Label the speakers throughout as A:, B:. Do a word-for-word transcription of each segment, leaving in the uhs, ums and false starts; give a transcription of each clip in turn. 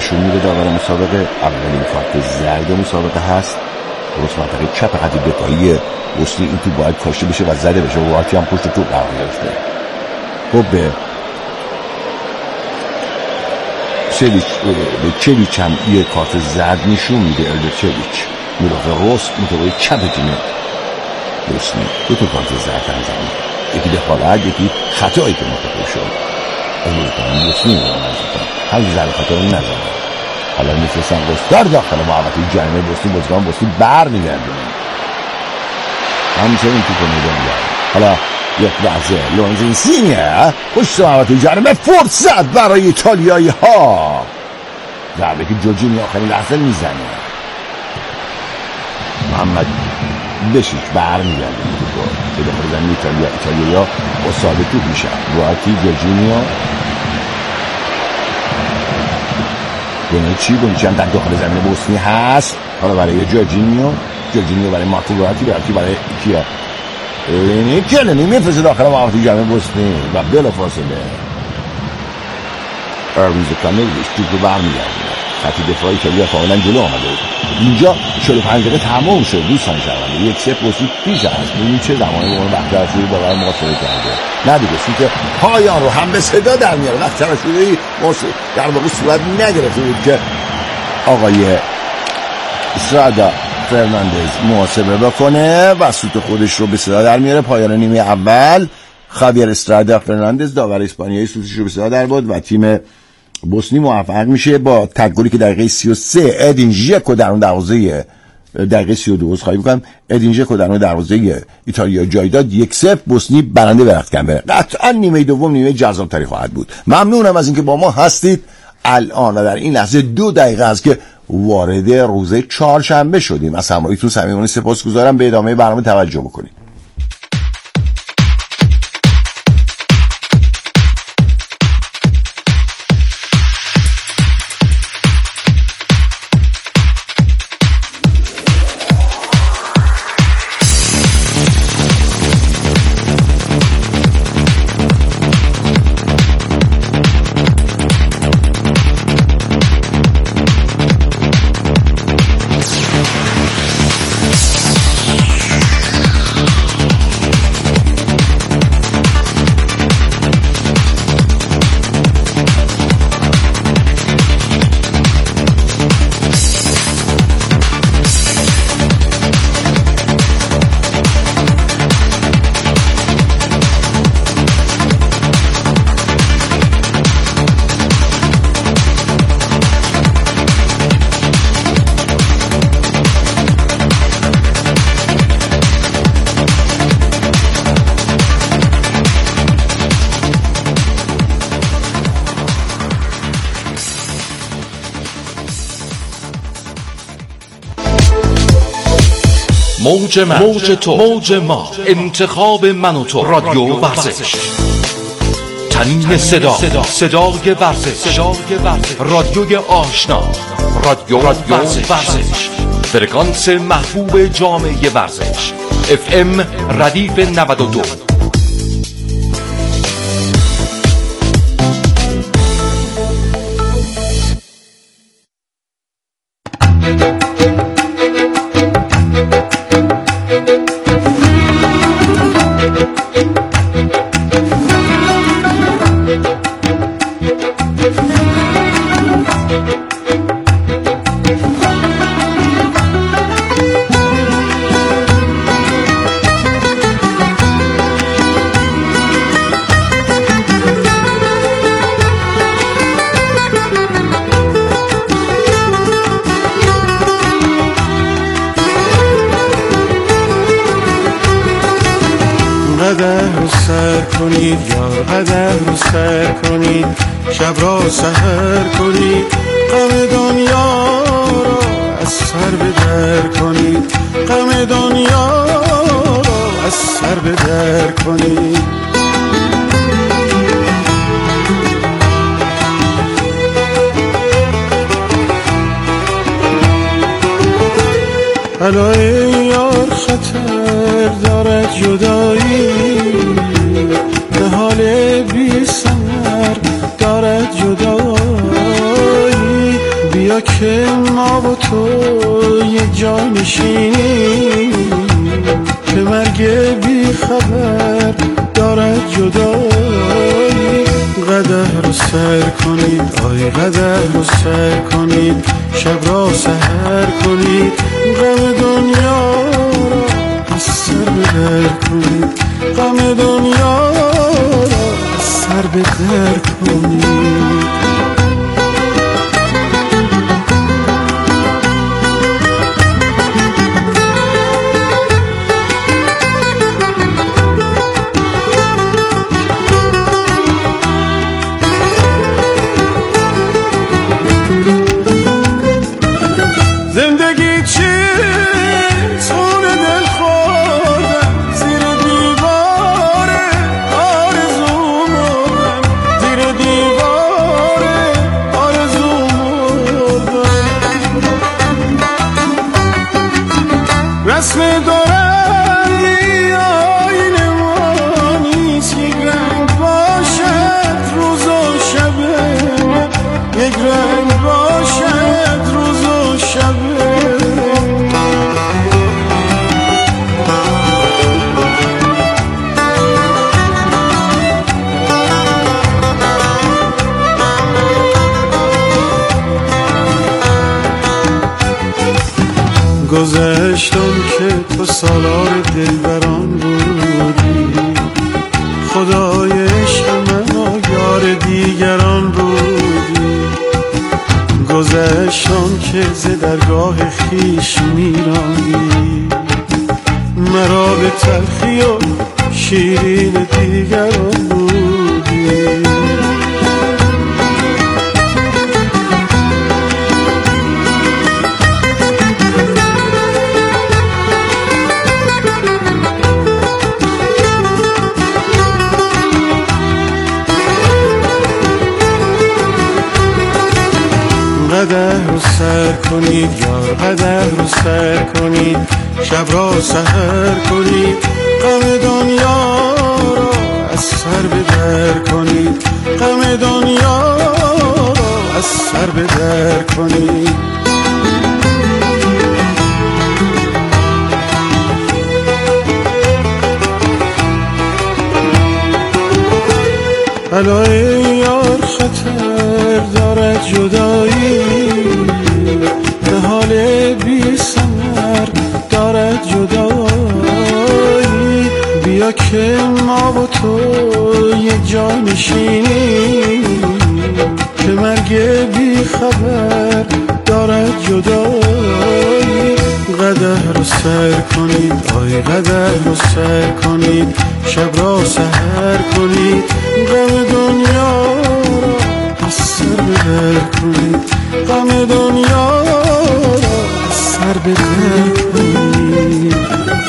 A: نشون میده داور مسابقه. اولین کارت زرد مسابقه هست. درست منطقه چپ خط دفاعی بوسنی این تو باید کاشته بشه و زده بشه و واتی هم پشت تو قرار گرفته. خب به چلیچ به چلیچ هم یه کارت زرد نشون میده. ارده چلیچ مدافع راست مدافع چپ تیم بوسنی دو تا کارت زرد هم زمین، یکی دخالت یکی خطایی که مرتکب شد. از بوسنی بوسنی هم زرد خطا رو نزده. حالا میفرستن گستار داخل محوطه جریمه بوسنی. بازیکن بوسنی بر میگردونه همچنین توپ میدن. حالا یک لحظه لورنزو اینسینیه پشت محوطه جریمه، فرصت برای ایتالیایی ها. ضربه که جورجینیو آخرین لحظه میزنه. محمد بشیش بر میگرده به داخل زمین ایتالیا. ایتالیا ها اصابه توپ میشه. راتی جورجینیو بونوچی بونوچی هم در داخل زمین بوسنی هست. حالا برای جورجینیو جورجینیو برای مارتین راتی راتی برای کیا لینی که لینی میفرسته داخل محوطه جریمه بوسنی و بلا فاصله ارویز کانولیش توپ رو برمیگردونه. خط دفاع ایتالیا کاملا جلو آمده. اینجا چهل و پنج دقیقه تمام شد دوستان شنونده. یک صفر بوسنی پیش است. ببینید چه زمانی به اون وقت رسیدی باور محاصره کرده. نه دیگه که پایان رو هم به صدا در میاره. وقت رسیدی در واقع صورت نگرفته بود که آقای استرادا فرناندز محاسبه بکنه و سوت خودش رو به صدا در میاره. پایان نیمه اول خاویر استرادا فرناندز داور اسپانیایی سوتش رو به صدا در بود و تیم بوسنی موفق میشه با تگلی که دقیقه سی و سه ادین ژکو در اون دروازه دقیقه سی و دو خواهی بکنم ادین ژکو در اون دروازه ایتالیا جای داد. یک صفر بوسنی برنده به رختکن. قطعا نیمه دوم نیمه جذاب‌تری خواهد بود. ممنونم از اینکه با ما هستید. الان و در این لحظه دو دقیقه است که وارد روز چهارشنبه شدیم. از همراهیتون صمیمانه سپاسگزارم. به ادامه برنامه توجه بکنید.
B: موج من، موج تو، موج ما، انتخاب من و تو، رادیو ورزش، تنین صدا، صدای ورزش، رادیوی آشنا، رادیو ورزش، فرکانس محبوب جامعه ورزش، اف ام ردیف نود و دو.
C: قدم رو سر کنید یار، قدم رو سر کنید، شب را سحر کنید، غم دنیا را از سر به در کنید، غم دنیا را از سر به در کنید. الا ای یار خطر دارد جدایی، به حال بی ثمر دارد جدایی، بیا که ما و تو یک جا نشینیم که مرگ بی خبر دارد جدایی. قدر رو سر کنید آی قدر رو سر کنید، شب را سحر کنید، غم دنیا را از سر بدر کنید، غم دنیا را از سر بدر کنید. رسم دارندی آینه ما نیست، یک رنگ باشد روز و شبه، یک رنگ باشد روز و شبه. گذشتم که تو سالار دلبران بودی، خدای عشق من و یار دیگران بودی. گذشتم که ز درگاه خویش میراندی، مرا به تلخی و شیرین دیگران بودی. قدر رو سر کنید یار قدر رو سر کنید، شب را سحر کنید، غم دنیا را از سر بدر کنید، غم دنیا را از سر بدر کنید. علای یار خطر دارد جدایی، به حال بی ثمر دارد جدایی. بیا که ما و تو یک جا نشینیم که مرگ بی خبر دارد جدایی. قدر رو سر کنید آی قدر رو سر کنید، شب را سحر کنید، غم دنیا را از سر بدر کنید، غم دنیا را از سر بدر کنید.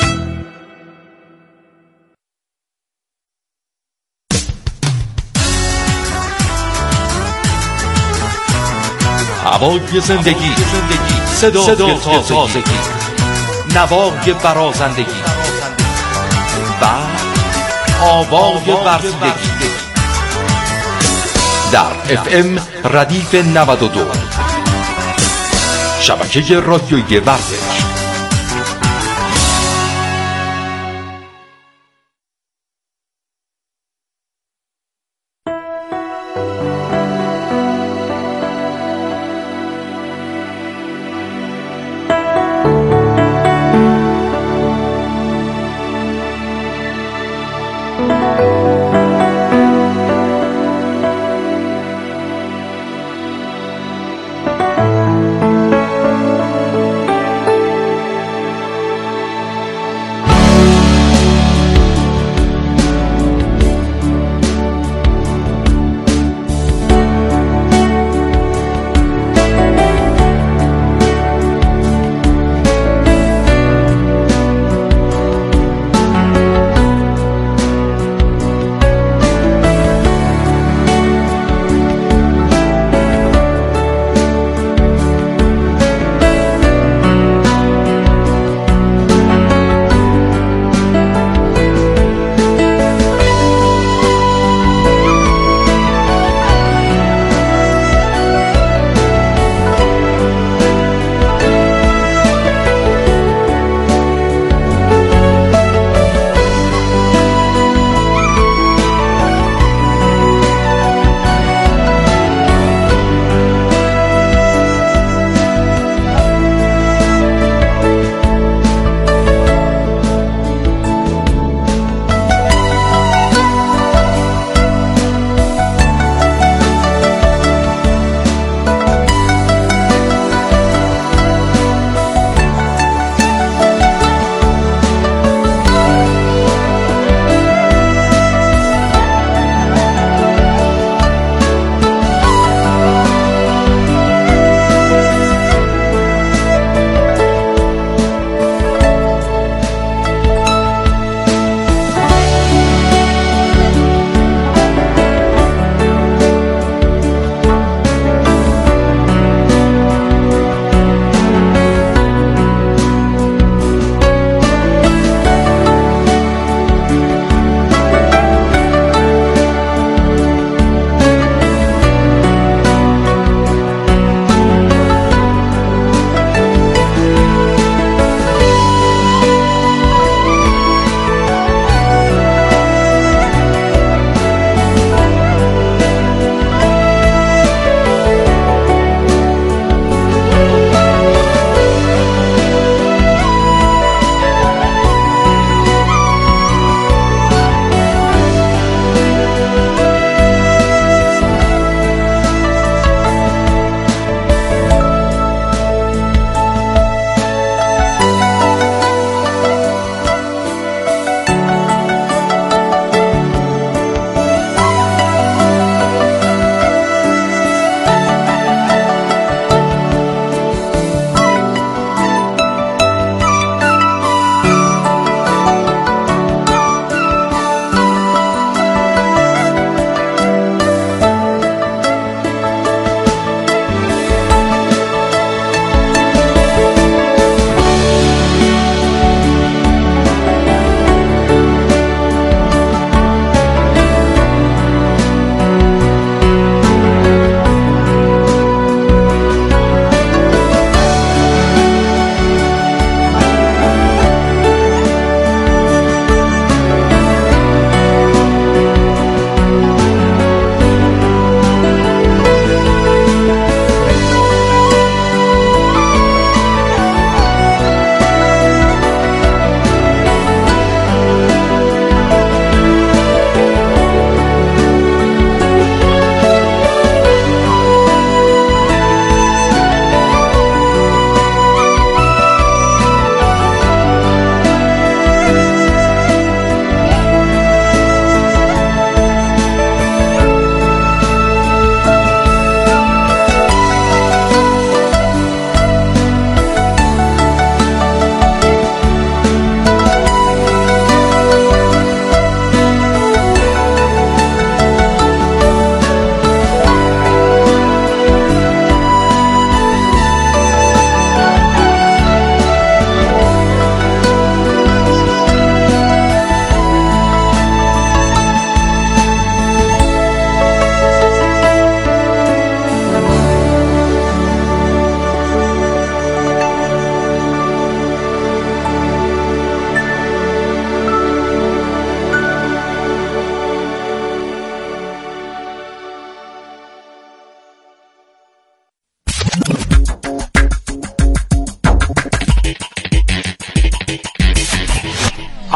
B: هوای زندگی، صدای تازگی، نوای برازندگی و آوای ورزیدگی در اف ام ردیف نود و دو شبکه رادیویی ورزش.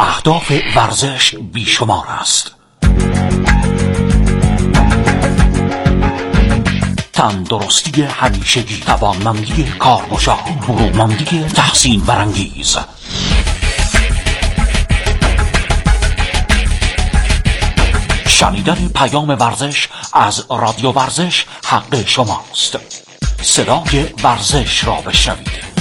D: اهداف ورزش بیشمار است. تندرستی همیشگی، توانمندی کارگشا، برومندی تحسین برانگیز. شنیدن پیام ورزش از رادیو ورزش حق شماست. صدای ورزش را بشنوید.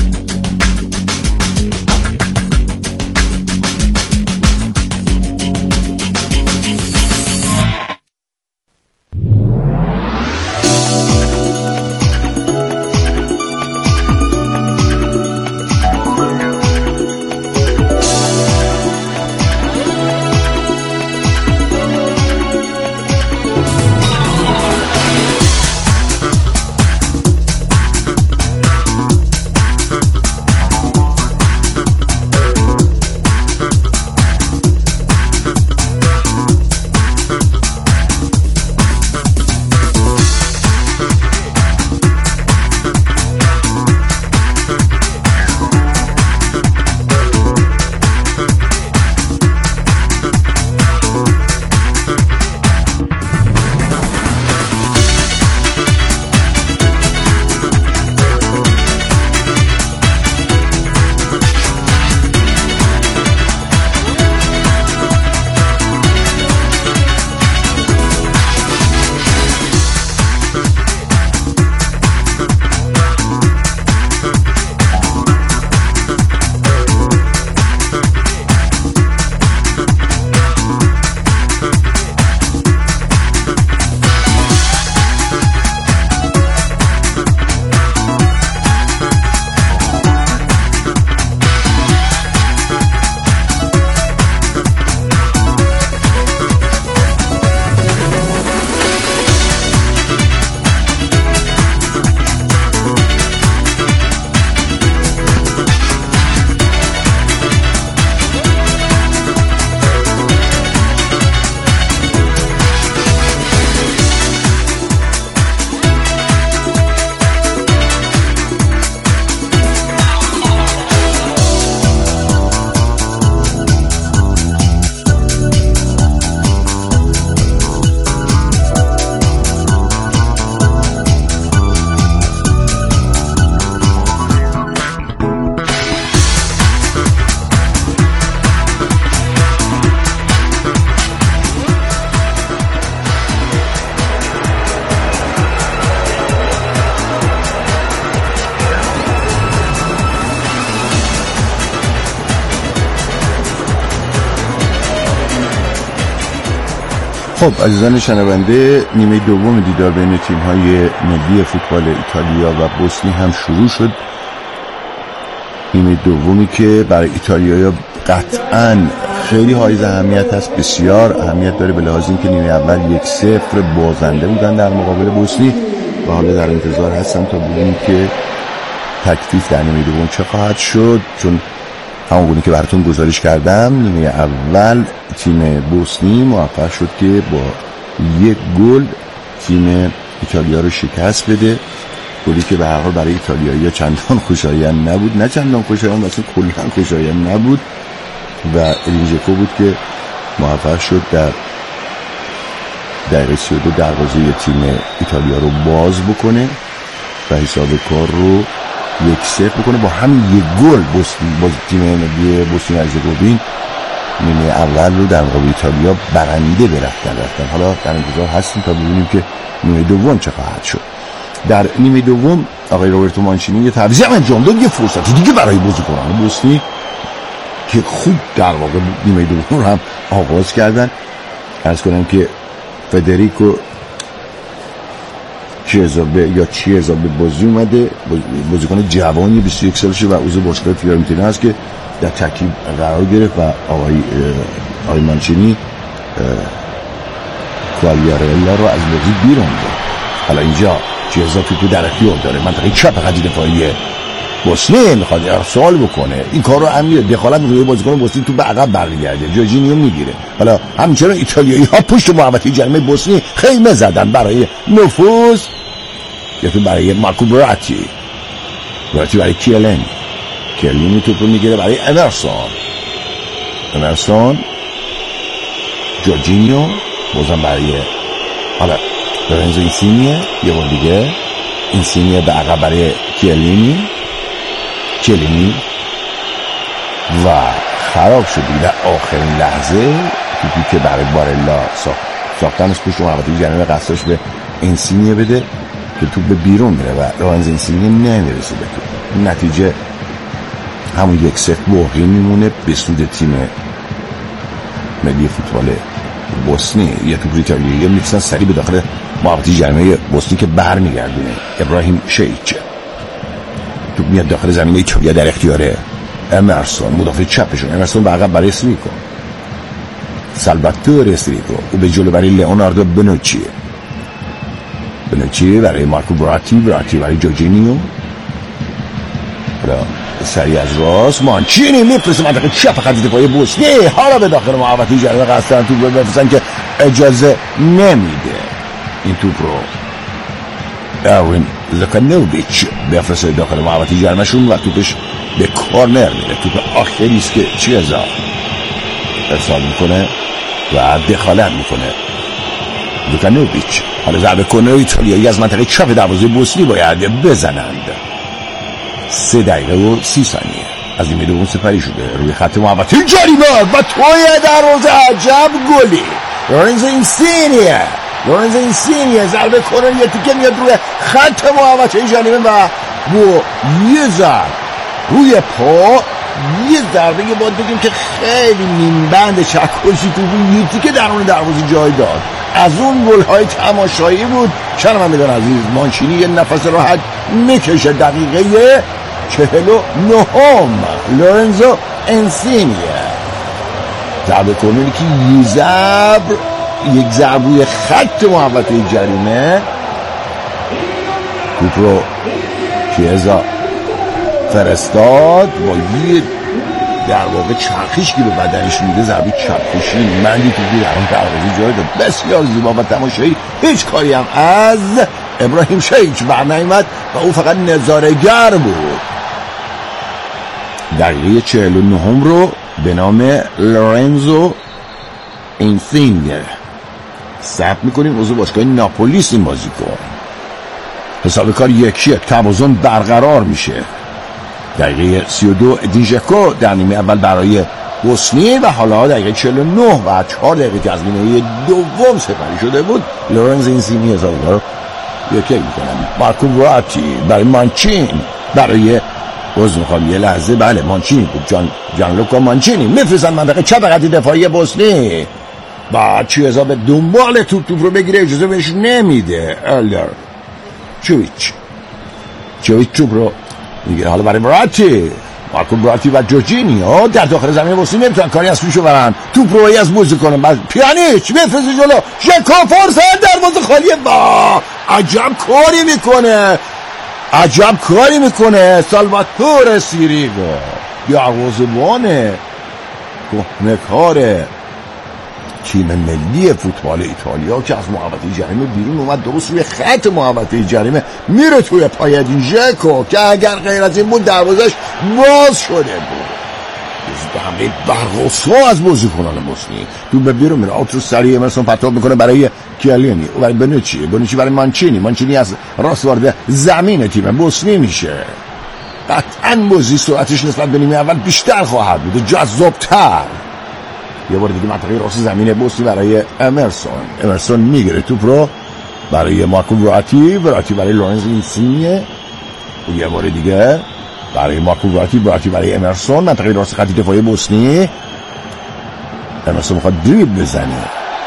A: خب عزیزان شنونده، نیمه دوم دیدار بین تیم‌های ملی فوتبال ایتالیا و بوسنی هم شروع شد. نیمه دومی که برای ایتالیایی‌ها قطعاً خیلی حائز اهمیت هست، بسیار اهمیت داره به لحاظ اینکه نیمه اول یک صفر بازنده بودن در مقابل بوسنی و حالا در انتظار هستم تا ببینیم که تکلیف در نیمه دوم چه خواهد شد، چون همونگونه که براتون گزارش کردم نیمه اول تیم بوسنی موفق شد که با یک گل تیم ایتالیا رو شکست بده، گلی که به هر حال برای ایتالیایی‌ها چندان خوشایند نبود، نه چندان خوشایند اصلا کلا خوشایند نبود و الیژکو بود که موفق شد در دقیقه سی و دو دروازه تیم ایتالیا رو باز بکنه و حساب کار رو یک صفر بکنه. با همین یک گل بوسنی باز تیم ملی بوسنی هرزگوین نیمه اول رو در مقابل ایتالیا برنده به رفتن رفتن. حالا در انتظار هستیم تا ببینیم که نیمه دوم چه خواهد شد. در نیمه دوم آقای روبرتو مانچینی یه تعویضی هم انجام داد، یه فرصتی دیگه برای بازیکنان بوسنی که خوب در واقع نیمه دوم رو هم آغاز کردن. عرض کنم که فدریکو چیزابه یا چیزابه بازی اومده، بازیکن جوانی بیست و یک سالشه و عضو باشگاه فیورنتینا است که در ترکیب قرار گرفت و آقای آقای مانچینی کوالیارلا رو از بازی بیرون داد. حالا اینجا چیزا تو در اختیار داره، منطقه چپ خط دفاعی بوسنی میخواد ارسال بکنه، این کار رو امیر دخالت میکنه، بازیکن بوسنی تو به عقب برمیگرده، جورجینیو میگیره. حالا همچنان ایتالیایی ها پشت محوطه جریمه بوسنی خیمه زدن برای نفوذ، یا تو برای مارکو براتی براتی برای کیلن کیلینی توپو میگیره برای امرسون امرسون، جورجینیو، بازم برای حالا لورنزو اینسینیه، یه بار دیگه اینسینیه به عقب برای کیلینی کیلینی و خراب شد در آخرین لحظه توپی که برای بارلا ساختن از پشت محوطه جریمه قصدش به اینسینیه بده که توپ به بیرون میره و لورنزو اینسینیه نمیرسه به توپ. نتیجه همون یک ست باقی میمونه به سود تیم ملی فوتبال بوسنی. یه توپ ایتالیایی میتونن سریع به داخل محوطه جریمه بوسنی که برمیگردونه ابراهیم شیچ. توپ میاد داخل زمین ایتالیا در اختیار امرسون، مدافع چپشون. امرسون به عقب برای استریکو، سالواتور استریکو و به جلو برای لئوناردو بنوچی بنوچی برای مارکو براتی براتی برای جورجینیو. حالا سریع از راست مانچینی میفرسته منطقه چپ خط دفاعی بوسنی، حالا به داخل محوطه جریمه قصدن توپ رو بفرستن که اجازه نمیده این توپ رو اروین لوکانوویچ بفرسته داخل محوطه جریمه‌شون و توپش به کورنر میره. توپ آخری است که چیزا ارسال میکنه و دخالت میکنه لوکانوویچ. حالا ضربه کورنر ایتالیایی از منطقه چپ دروازه بوسنی باید بزنند. سه دقیقه و سی ثانیه از این دوم سپری شده روی خط محوطه جریمه و توی دروازه عجب گلی لورنزو اینسینیه لورنزو اینسینیه ضربه کورنر یه تیکه میاد روی خط محوطه جریمه و با یه ضرب روی پا یه ضربه یه باید بگیم که خیلی نیمبند چکشی تو یه تیکه درون دروازه جای داد. از اون گل‌های تماشایی بود. شنوندگان عزیز، مانچینی یه نفس راحت میکشه. دقیقه چهل و نهم لورنزو اینسینیه ضربه کورنری که یه ضرب یک ضرب روی خط محوطه جریمه توپ رو کیزا فرستاد با یه در واقع چرخش که به بدنش میده ضربه چرخشی مندی توپی در اون دروازه جای داد. بسیار زیبا و تماشایی. هیچ کاری هم از ابراهیم شیچ برنیامد و او فقط نظاره‌گر بود. دقیقه چهل و نهم رو به نام لورنزو اینسینیه ثبت میکنیم. عضو باشگاه ناپولیس این بازیکن. حساب کار یکی یک توازن برقرار میشه. دقیقه سی و دو ادین ژکو در نیمه اول برای بوسنی و حالا دقیقه چهل و نه و چهار دقیقه که از نیمه دوم سپری شده بود لورنزو اینسینیه حساب کار رو یکی یک میکنن. مارکو براتی برای مانچین برای باز میخوام یه لحظه بله مانچینی بود جان جانلوکا مانچینی میفرستن منطقه چپ خط دفاعی بوسنی. بعد چیزا به دنبال توپ توپ رو بگیره اجازه بهش نمیده. الدر چویچ چویچ توپ رو میگیره. حالا برای براتی مارکو براتی و جورجینیو در داخل زمین بوسنی نمیتونن کاری از پیشو برن. توپ رو از بوزی کنن. بعد پیانیچ میفرسته جلو. ژکو فرصت دروازه خالیه. با عجب کاری میکنه عجب کاری میکنه سالواتور سیریگو دروازه‌بان کهنه‌کار تیم ملی فوتبال ایتالیا که از محوطه جریمه بیرون اومد درست روی خط محوطه جریمه میره توی پای ادین ژکو که اگر غیر از این بود دروازش باز شده بود. به همه برقصا از بازیکنان بوسنی تو به بیرون میره. آوت رو سریع امرسون پرتاب میکنه برای کیلینی و برای بنوچی بنوچی برای مانچینی مانچینی از راست وارد زمین تیم بوسنی میشه. قطعاً بازی سرعتش نسبت به نیمه اول بیشتر خواهد بود، جذاب‌تر. یه بار دیگه منطقه راست زمین بوسنی برای امرسون امرسون میگیره توپ رو برای مارکو براتی براتی برای لورنزو اینسینیه و یه بار دیگه برای مارکو براتی براتی برای امرسون منطقه راست خط دفاعی بوسنی. امرسون میخواد دریبل بزنه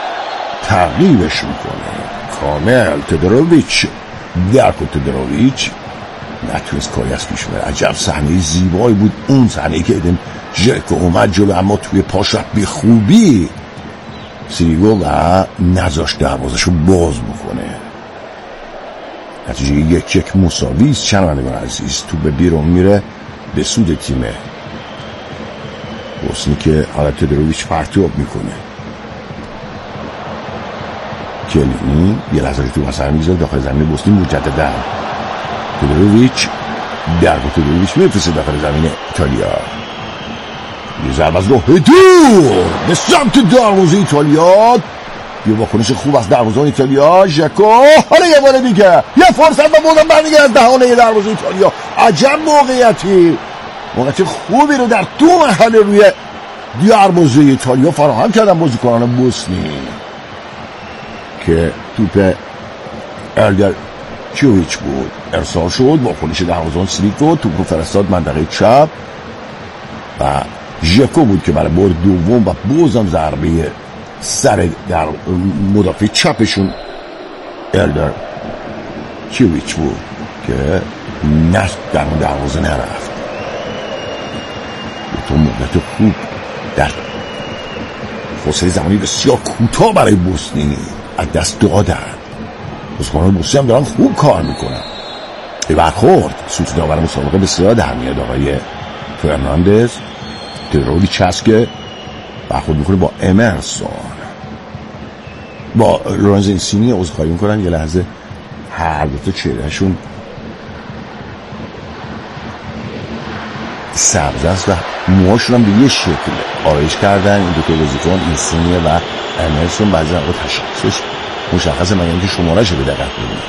A: تعقیبش میکنه کامل تدروویچ درکو تدروویچ نتونست کاری از پیش بره. عجب صحنه زیبایی بود اون صحنه که ادین ژکو اومد جلو اما توی پاش رفت به خوبی سیریگو و نذاشت دروازه‌شو باز بکنه. نتیجه یک یک مساوی است. شنوندگان عزیز تو به بیرون میره به سود تیم بوسنی که حالت تدروویچ پرتاب میکنه. کلینی یه لحظه تو واسه میذاره داخل زمین بوسنی مجددا تدروویچ درگو تدروویچ میفرسته داخل زمین ایتالیا. یه ضربه از راه دور به سمت دروازه ایتالیا. یه واکنش خوب از دروازه ایتالیا. ژاکو حالا یه بار دیگه یه فرصت و بازم برمیگه از دهانه دروازه ایتالیا. عجب موقعیتی موقعیت خوبی رو در دو مرحله روی دروازه ایتالیا فراهم کردن بازیکنان بوسنی که توپ الدر کیویچ بود ارسال شد. واکنش دروازه‌بان سلیکو توپ فرستاد منطقه چپ و ژاکو بود که برای بار دوم و بازم ضربه سر در مدافع چپشون الدر کیویچ بود که نشت در اون دروازه نرفت. تو موقعیت خوب در فاصله زمانی بسیار کوتاه برای بوسنی از دست دادن. بازیکنان بوسنی هم دارن خوب کار میکنن. به برخورد سوت داور مسابقه بسیار در میاد آقای فرناندز که رودی چسکه برخورد میکنه با امرسون با لورنزو اینسینی. عذرخواهی میکنن یه لحظه هر دو تا چهرهشون سبز است و موهاشون هم به یه شکل آرایش کردن. این دو تا بازیکن اینسینی و امرسون بعضی وقتا تشخیصش مشخصه مگر اینکه شماره‌اش رو به دقت ببینید.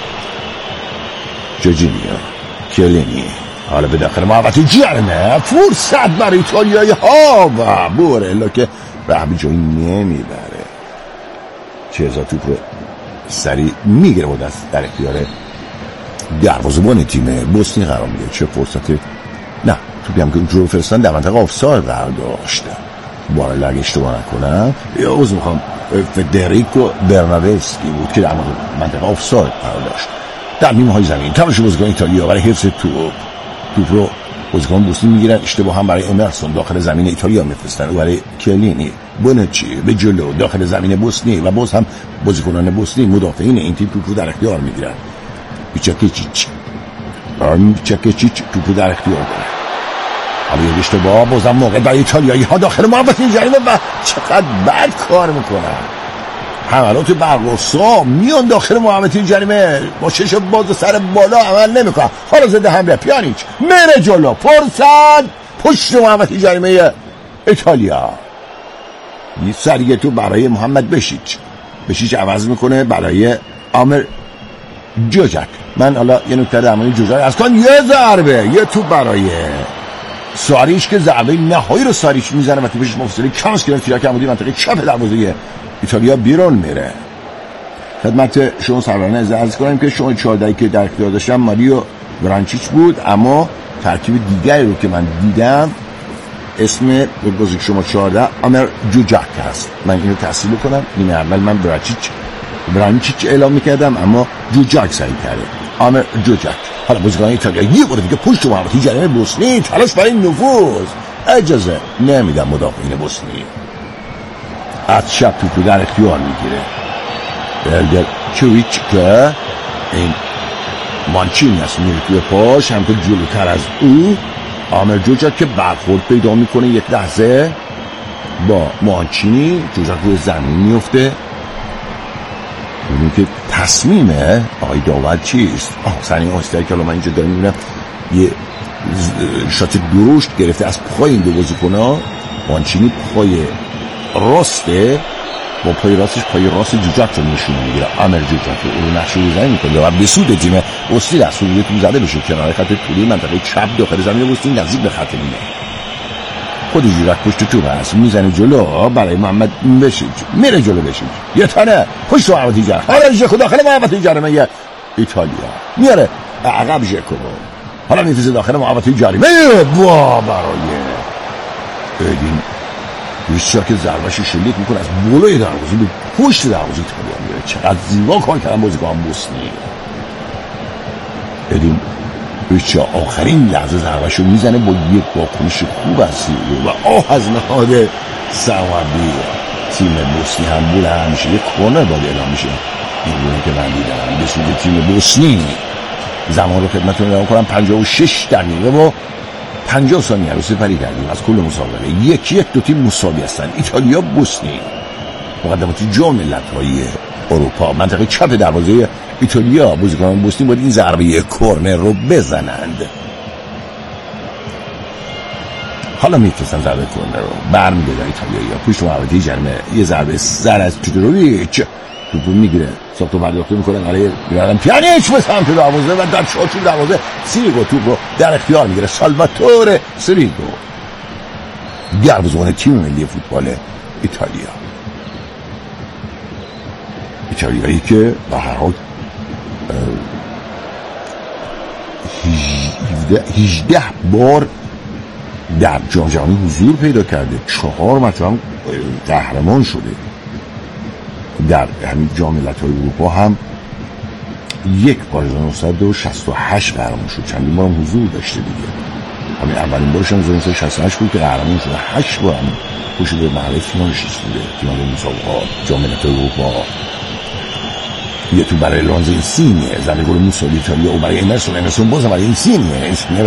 A: جورجینیو کلینی حالا به داخل محوطه جرمه فرصت برای ایتالیایی ها و بورلا که به جایی نمیبره. چهزا توپ رو سریع میگیره و دست در اختیار دروازه‌بان تیم بوسنی قرار میده. چه فرصتی نه توپی هم که اونجور فرستان در منطقه آفساید قرار داشته. بورلا اگه اشتباه نکنم یا عوض میخوام فدریکو برناردسکی بود که در منطقه آفساید قرار داشت. در نیمه های زمین تلاش بازیکن ایتالیا برای حفظ توپ توپ رو بازیکن بوسنی میگیرن. اشتباه هم برای امرسون داخل زمین ایتالیا میفرستن و برای کلینی بونچی به جلو داخل زمین بوسنی و باز هم بازیکنان بوسنی مدافعین این تیم توپ رو در اختیار میگیرن. بیچاکیچیچ بیچاکیچیچ توپ رو در اختیار داره. حالا یه اشتباه بازم موقع برای ایتالیایی ها داخل محوطه جریمه و چقدر بد کار میکنن. حملات برقصا میان داخل محوطه جریمه با چش باز سر بالا عمل نمیکنن. حالا زده حمله پیانیچ میره جلو فرصت پشت محوطه جریمه ایتالیا. یه سریع تو برای محمد بشیچ بشیچ عوض میکنه برای آمر جوجک. من حالا یه نکته در مورد جوجک از کن یه ضربه یه تو برای ساریش که ضربه نهایی رو ساریش میزنه و توپش مفصلی کمس کنه تیراک عمودی منطقه چپ دروازه ایتالیا بیرون میره. خدمت شما سرورانه عرض کنم که شما چهارده که در اختیار داشتم ماریو برانچیچ بود اما ترکیب دیگری رو که من دیدم اسم بازیکن شما چهارده آمر جوجک هست. من اینو تحصیل کنم. این اول من برانچیچ برانچیچ اعلام میکردم اما جوجک صحیح کرده آمر جوجک. حالا بازیکن ایتالیا یه بار دیگه پشت محوطه جریمه بوسنی تلاش برای نفوذ اجازه نمیدم مدافعین بوسنی از چپ توپو در اختیار میگیره. الدر کیویچ که این مانچینی هست میره توی پاش همطور جلوتر از او آمر جوجک که برخورد پیدا میکنه یک لحظه با مانچینی. جوجک روی زمین میفته. ببینیم که تصمیمه آقای داور چیست. آه سنی آستایی که من اینجا دارم میبینم یه شات درشت گرفته از پای این دو بازیکن‌ها. مانچینی پای راسته با پای راستش پای راست جوجک رو نشون میگیره. آمر جوجک رو نقشه رو زمین میکنه و به سود تیم بوسنی در سوریتون زده بشه کنار خط طولی منطقه چپ داخل زمین بوسنی نزدیک به خط نیمه. خود جوجک پشت توپ هست میزنه جلو برای محمد بشیج میره جلو بشیج یه تنه پشت محوطه جریمه. حالا ژاکو داخل محوطه جریمه ایتالیا میاره عقب ژاکو حالا میفرسته داخل محوطه جریمه وا برای ادین بیشتر که ضربه‌اش شلیک میکنه از بالای دروازه به پشت دروازه ایتالیا میره. چقدر زیبا کار کردن بازیکن بوسنی. ادین بیشتر آخرین لحظه ضربه‌اش رو میزنه با یک واکنش خوب از سیلو و آه از نهاد سرمربی تیم بوسنی هم بود. همیشه یک کورنر باید اعلام میشه. این گونه که من دیدم به سود تیم بوسنی. زمان رو خدمتتون اعلام کنم پنجاه و شش دقیقه و پنجاه ثانیه رو سپری کردیم از کل مسابقه. یکی یک دو تیم مساوی هستن ایتالیا بوسنی. مقدمات جام ملت‌های اروپا منطقه چپ دروازه ایتالیا بازیکنان بوسنی باید این ضربه کورنر رو بزنند. حالا میفرستن ضربه کرنر رو برمی‌گردن ایتالیایی‌ها پشت محوطه جریمه، یه ضربه سر از پیتروویچ توپو میگیره، ساختو پرداخته میکنن علیه بیرادم پیانیچ به سمت دروازه و در چارچوب دروازه سیریگو توپ رو در اختیار میگیره. سالواتوره سیریگو گروزان تیم ملی فوتبال ایتالیا، ایتالیایی که به هر حال هجده بار در جام جهانی حضور پیدا کرده، چهار مرتبه قهرمان شده، در همین جام ملت‌های اروپا هم یک بار هزار و نهصد و شصت و هشت قهرمان شد، چندین بار هم حضور داشته دیگه. همین اولین بارش هم هزار و نهصد و شصت و هشت بود که قهرمان شده، هشت بار هم پشت به مرحله فینال رسیده، فینال مسابقات جام ملت‌های اروپا. یه تو برای لانزینسینیه زمین گل موسولی ایتالیا و برای امرسون امرسون بازم برای اینسینیه